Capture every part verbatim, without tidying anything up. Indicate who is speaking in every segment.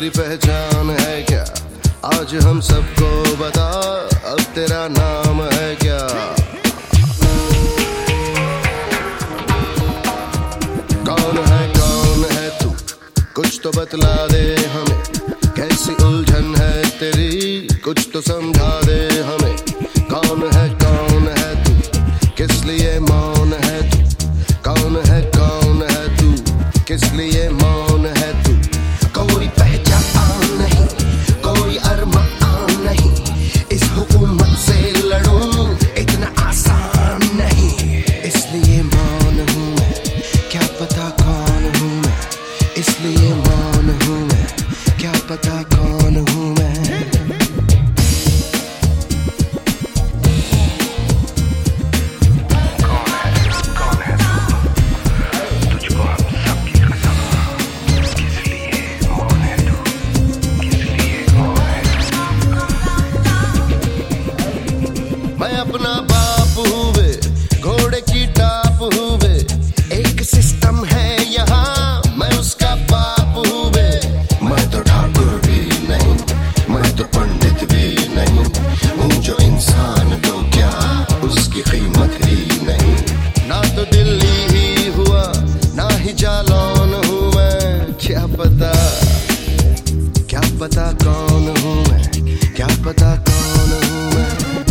Speaker 1: कोई पहचान है क्या? आज हम सबको बता, अब तेरा नाम है क्या? कौन है कौन है तू, कुछ तो बतला दे हमें। कैसी उलझन है तेरी, कुछ तो समझा दे हमें। कौन है कौन है तू, किस लिए मौन है तू? कौन है कौन है तू, किस लिए मौन है तू? कोई पहचान नहीं, कोई अरमान नहीं, इस हुकूमत से लड़ूं इतना आसान नहीं। इसलिए मौन हूँ मैं, क्या पता कौन हूँ मैं। इसलिए मौन हूँ मैं, क्या पता कौन हूँ मैं। मैं अपना बाप हूँ वे, घोड़े की टाप हूँ वे। एक सिस्टम है यहाँ, मैं उसका बाप हूँ वे। मैं तो ठाकुर भी नहीं, मैं तो पंडित भी नहीं हूँ। जो इंसान तो क्या, उसकी कीमत ही नहीं। ना तो दिल्ली ही हुआ, ना ही जालौन हूँ मैं। क्या पता, क्या पता कौन हूँ मैं, क्या पता कौन हूँ मैं।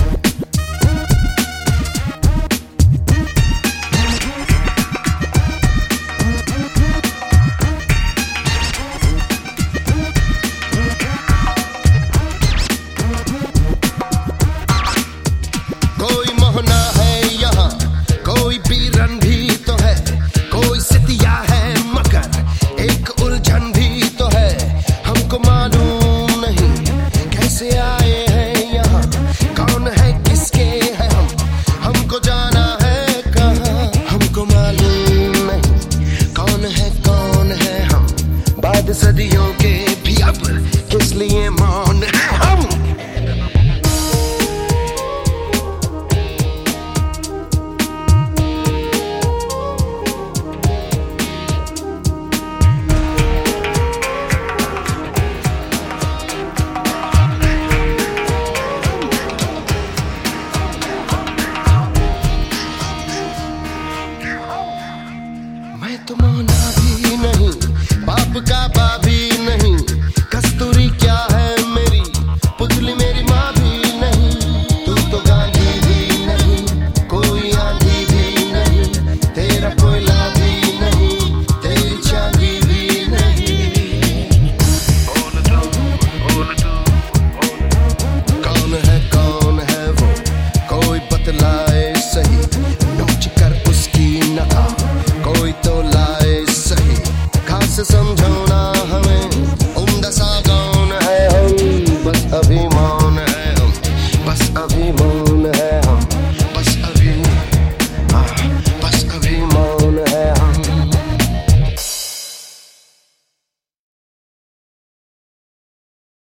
Speaker 1: कोई मोहना है यहाँ, कोई बीरन भी तो है, कोई सितिया है मगर एक उलझन भी तो है। हमको मालूम नहीं कैसे आए हैं यहाँ, कौन है किसके हैं हम, हमको जाना है कहाँ। हमको मालूम नहीं कौन है कौन है हम, बाद सदियों के भी अब किस लिए मौन है हम। मैं तो मौना भी नहीं, बाप का बाप भी नहीं। कस्तूरी क्या है मेरी, पुतली मेरी माँ भी नहीं। तू तो गांधी भी नहीं, कोई आंधी भी नहीं। तेरा कोयला भी नहीं, तेरी चांदी भी नहीं। कौन है कौन है वो, कोई बतलाए सही। नोच कर उसकी नका, कोई तो लाए सही। खास समझो ना हमें, उम्दा सा कौन है हम। बस अभी मौन है हम, बस अभी मौन।